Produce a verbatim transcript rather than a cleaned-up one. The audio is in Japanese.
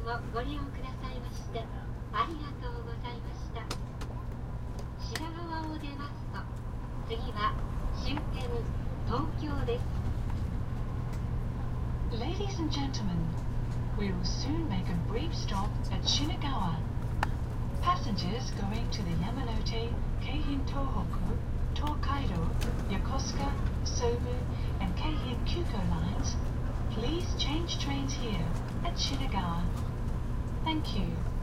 をご利用くださいましてありがとうございました。品川を出ますと次は終点東京です。 Ladies and gentlemen, we will soon make a brief stop at Shinagawa. Passengers going to the Yamanote, Keihin Tohoku, Tokaido, Yokosuka, Sobu, and Keihin Kyuko lines, please change trains here at Shinagawa. Thank you.